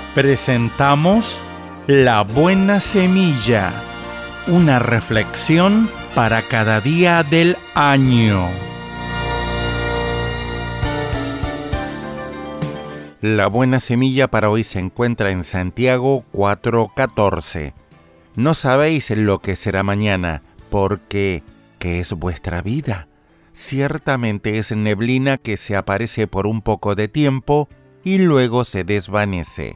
Presentamos La Buena Semilla, una reflexión para cada día del año. La Buena Semilla para hoy se encuentra en Santiago 4:14. No sabéis lo que será mañana, porque ¿qué es vuestra vida? Ciertamente es neblina que se aparece por un poco de tiempo y luego se desvanece.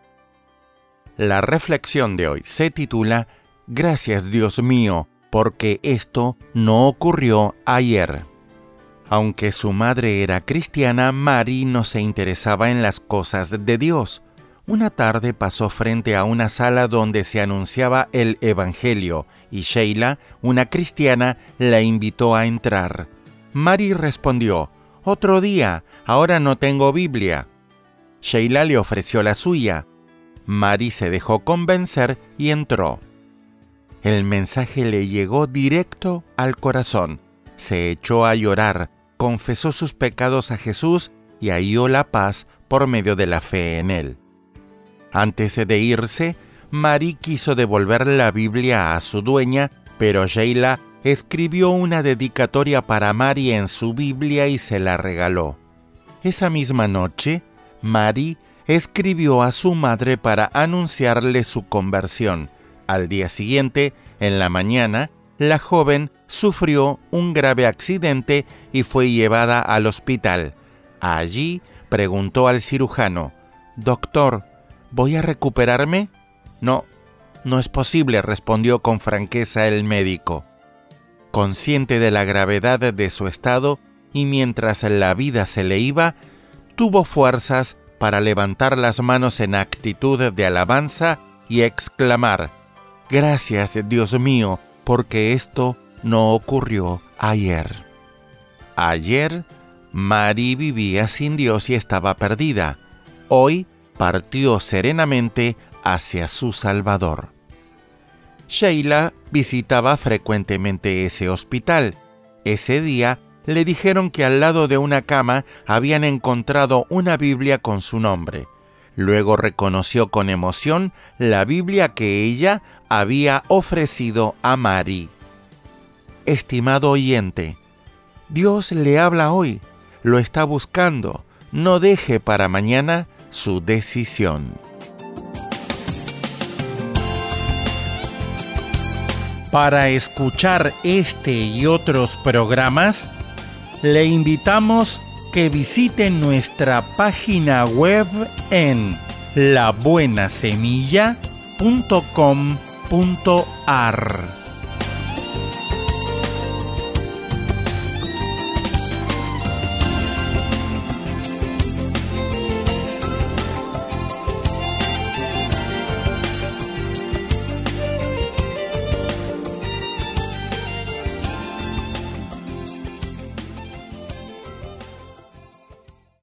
La reflexión de hoy se titula Gracias Dios mío, porque esto no ocurrió ayer. Aunque su madre era cristiana, Mari no se interesaba en las cosas de Dios. Una tarde pasó frente a una sala donde se anunciaba el Evangelio y Sheila, una cristiana, la invitó a entrar. Mari respondió: «Otro día, ahora no tengo Biblia». Sheila le ofreció la suya. Mari se dejó convencer y entró. El mensaje le llegó directo al corazón. Se echó a llorar, confesó sus pecados a Jesús y halló la paz por medio de la fe en él. Antes de irse, Mari quiso devolver la Biblia a su dueña, pero Sheila escribió una dedicatoria para Mari en su Biblia y se la regaló. Esa misma noche, Mari escribió a su madre para anunciarle su conversión. Al día siguiente, en la mañana, la joven sufrió un grave accidente y fue llevada al hospital. Allí preguntó al cirujano: «Doctor, ¿voy a recuperarme?» No es posible», respondió con franqueza el médico. Consciente de la gravedad de su estado y mientras la vida se le iba, tuvo fuerzas para levantar las manos en actitud de alabanza y exclamar: «Gracias, Dios mío, porque esto no ocurrió ayer». Ayer, Mari vivía sin Dios y estaba perdida. Hoy partió serenamente hacia su Salvador. Sheila visitaba frecuentemente ese hospital. Ese día le dijeron que al lado de una cama habían encontrado una Biblia con su nombre. Luego reconoció con emoción la Biblia que ella había ofrecido a Mari. Estimado oyente, Dios le habla hoy, lo está buscando. No deje para mañana su decisión. Para escuchar este y otros programas, le invitamos que visite nuestra página web en labuenasemilla.com.ar.